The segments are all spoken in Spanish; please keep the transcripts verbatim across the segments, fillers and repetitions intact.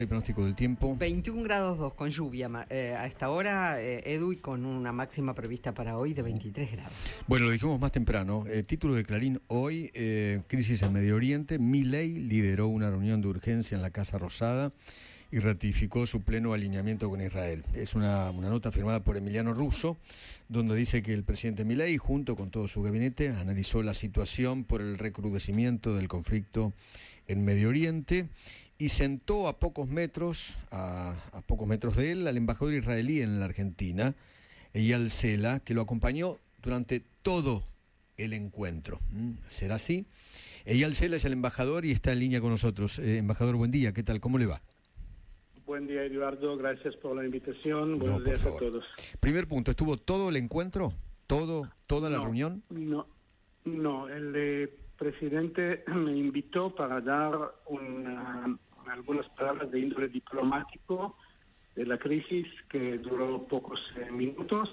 El pronóstico del tiempo. veintiún grados dos con lluvia eh, a esta hora, eh, Edu, y con una máxima prevista para hoy de veintitrés grados. Bueno, lo dijimos más temprano. Eh, título de Clarín hoy, eh, crisis en Medio Oriente. Milei lideró una reunión de urgencia en la Casa Rosada y ratificó su pleno alineamiento con Israel. Es una, una nota firmada por Emiliano Russo, donde dice que el presidente Milei, junto con todo su gabinete, analizó la situación por el recrudecimiento del conflicto en Medio Oriente y sentó a pocos metros, a, a pocos metros de él, al embajador israelí en la Argentina, Eyal Sela, que lo acompañó durante todo el encuentro. ¿Mm? ¿Será así? Eyal Sela es el embajador y está en línea con nosotros. Eh, embajador, buen día, ¿qué tal? ¿Cómo le va? Buen día, Eduardo, gracias por la invitación. No, Buenos días a favor. todos. Primer punto, ¿estuvo todo el encuentro? ¿Todo, toda la no, reunión? No, no, el eh, presidente me invitó para dar una, algunas palabras de índole diplomático de la crisis que duró pocos eh, minutos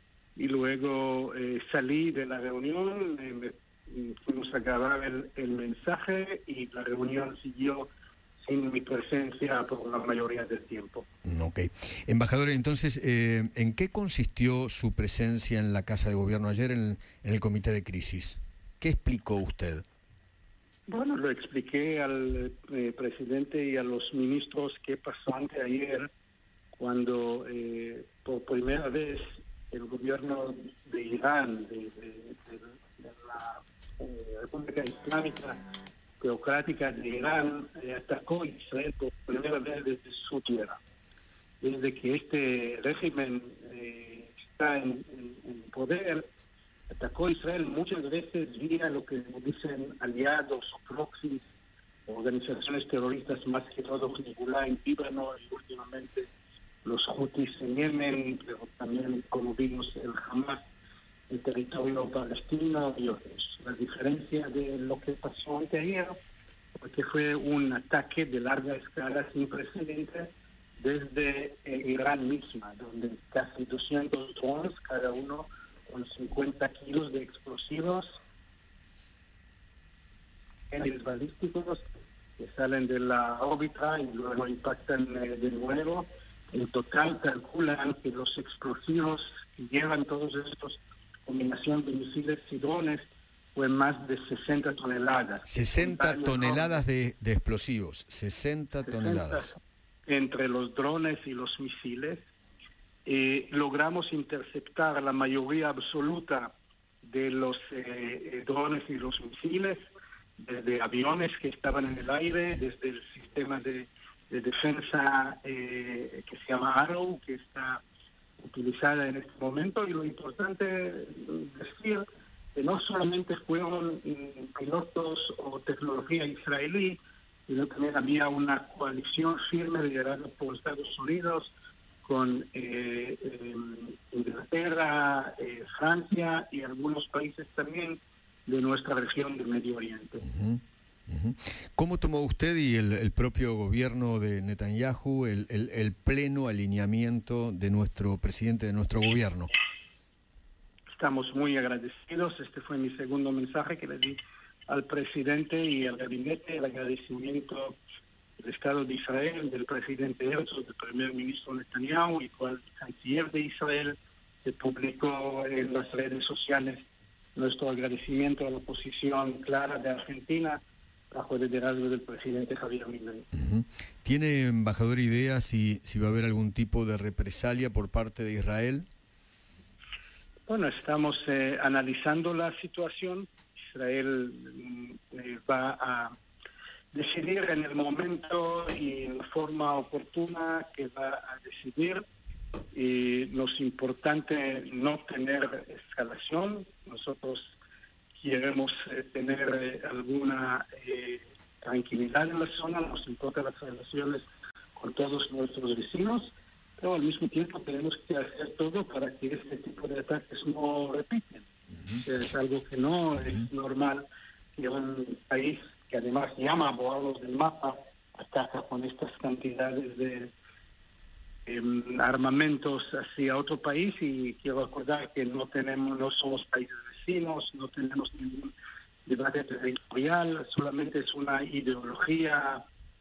y luego eh, salí de la reunión, eh, me, fuimos a grabar el, el mensaje y la reunión siguió sin mi presencia por la mayoría del tiempo. Ok. Embajador, entonces, eh, ¿en qué consistió su presencia en la Casa de Gobierno ayer en, en el Comité de Crisis? ¿Qué explicó usted? Bueno, lo expliqué al eh, presidente y a los ministros qué pasó anteayer cuando eh, por primera vez el gobierno de Irán, de, de, de, de la eh, República Islámica teocrática de Irán, eh, atacó a Israel por primera vez desde su tierra. Desde que este régimen eh, está en, en, en poder, atacó a Israel muchas veces vía lo que dicen aliados o proxies, organizaciones terroristas, más que todo Hezbollah en Líbano y últimamente los Houthis en Yemen, pero también, como vimos, el Hamas, el territorio palestino y otros. La diferencia de lo que pasó anteayer, porque fue un ataque de larga escala sin precedentes desde eh, Irán misma, donde casi doscientos drones, cada uno con cincuenta kilos de explosivos balísticos que salen de la órbita y luego impactan eh, de nuevo. En total calculan que los explosivos que llevan todos estos combinación de misiles y drones fue más de sesenta toneladas. sesenta toneladas de, de explosivos, sesenta toneladas. Entre los drones y los misiles. Eh, logramos interceptar la mayoría absoluta de los eh, drones y los misiles, desde aviones que estaban en el aire, desde el sistema de, de defensa eh, que se llama Arrow, que está utilizada en este momento. Y lo importante decir que no solamente fueron pilotos o tecnología israelí, sino también había una coalición firme liderada por Estados Unidos, con eh, eh, Inglaterra, eh, Francia y algunos países también de nuestra región del Medio Oriente. Uh-huh, uh-huh. ¿Cómo tomó usted y el, el propio gobierno de Netanyahu el, el, el pleno alineamiento de nuestro presidente, de nuestro gobierno? Estamos muy agradecidos. Este fue mi segundo mensaje que le di al presidente y al gabinete, el agradecimiento del Estado de Israel, del presidente Herzog, del primer ministro Netanyahu y con el canciller de Israel. Se publicó en las redes sociales nuestro agradecimiento a la posición clara de Argentina bajo el liderazgo del presidente Javier Milei. Uh-huh. ¿Tiene, embajador, idea si, si va a haber algún tipo de represalia por parte de Israel? Bueno, estamos eh, analizando la situación. Israel eh, va a decidir en el momento y en la forma oportuna que va a decidir. Y nos importante no tener escalación. Nosotros queremos eh, tener eh, alguna eh, tranquilidad en la zona, nos importan las relaciones con todos nuestros vecinos, pero al mismo tiempo tenemos que hacer todo para que este tipo de ataques no repiten. Uh-huh. Es algo que no uh-huh. es normal que un país que además llama a borrarlos del mapa ataca con estas cantidades de eh, armamentos hacia otro país. Y quiero recordar que no tenemos, no somos países vecinos, no tenemos ningún debate territorial, solamente es una ideología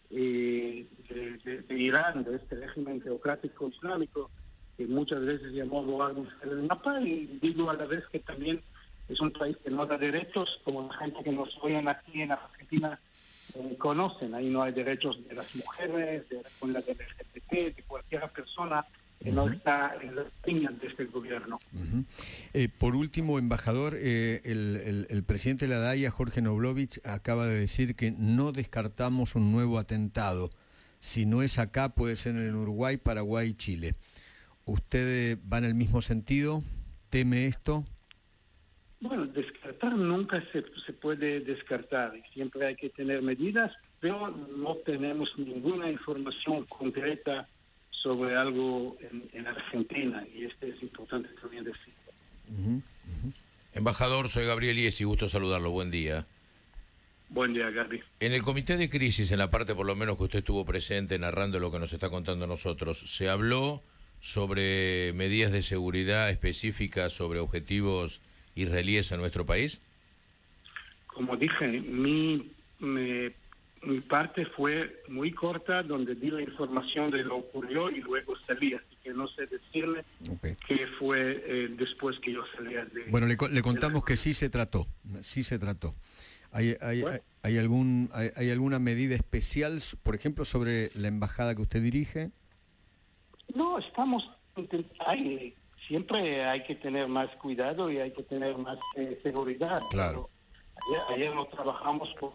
eh, de, de, de Irán, de este régimen teocrático islámico, que muchas veces llamó lugar del mapa, y digo a la vez que también es un país que no da derechos, como la gente que nos oyen aquí en Argentina eh, conocen. Ahí no hay derechos de las mujeres, de la comunidad L G B T, de cualquier persona que uh-huh. no está en las líneas de este gobierno. Uh-huh. Eh, por último, embajador, eh, el, el, el presidente de la D A I A, Jorge Knoblovich, acaba de decir que no descartamos un nuevo atentado. Si no es acá, puede ser en Uruguay, Paraguay y Chile. ¿Usted va en el mismo sentido? ¿Teme esto? Bueno, descartar nunca se, se puede descartar. Siempre hay que tener medidas, pero no tenemos ninguna información concreta sobre algo en, en Argentina, y este es importante también decirlo. Uh-huh, uh-huh. Embajador, soy Gabriel Iesi, gusto saludarlo, buen día. Buen día, Gaby. En el comité de crisis, en la parte por lo menos que usted estuvo presente narrando lo que nos está contando a nosotros, ¿se habló sobre medidas de seguridad específicas sobre objetivos israelíes en nuestro país? Como dije, mi, me, mi parte fue muy corta, donde di la información de lo que ocurrió y luego salí, así que no sé decirle okay. qué fue eh, después que yo salía de... Bueno, le, le contamos que sí se trató, sí se trató. ¿Hay, hay, bueno. hay, hay, algún, hay, ¿Hay alguna medida especial, por ejemplo, sobre la embajada que usted dirige? No, estamos... Hay, siempre hay que tener más cuidado y hay que tener más eh, seguridad. Claro. Ayer, ayer no trabajamos por...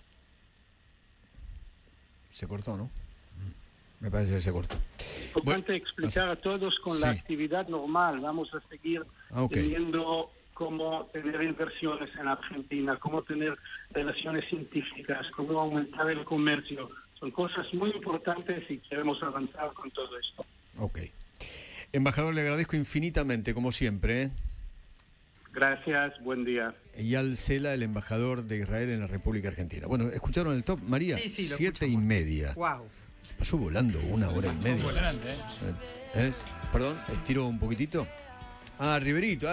Se cortó, ¿no? Me parece que se cortó. Es importante bueno, explicar a todos con sí. la actividad normal. Vamos a seguir ah, okay. teniendo cómo tener inversiones en Argentina, cómo tener relaciones científicas, cómo aumentar el comercio. Son cosas muy importantes y queremos avanzar con todo esto. Ok. Embajador, le agradezco infinitamente, como siempre. ¿eh? Gracias, buen día. Eyal Sela, el embajador de Israel en la República Argentina. Bueno, ¿escucharon el top, María? Sí, sí, lo Siete escuchamos. y media. Wow. Se pasó volando una hora y media. Volando, ¿eh? ¿Eh? Perdón, estiro un poquitito. Ah, Riverito.